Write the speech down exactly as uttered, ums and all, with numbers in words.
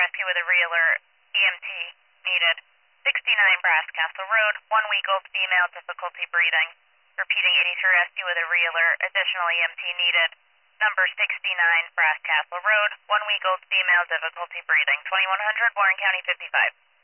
rescue with a real or E M T needed. sixty-nine Brass Castle Road, one week old female, difficulty breathing. Repeating, it needs to rescue with a real or additional E M T needed. Number sixty-nine Brass Castle Road, one week old female, difficulty breathing. twenty-one hundred Warren County fifty-five.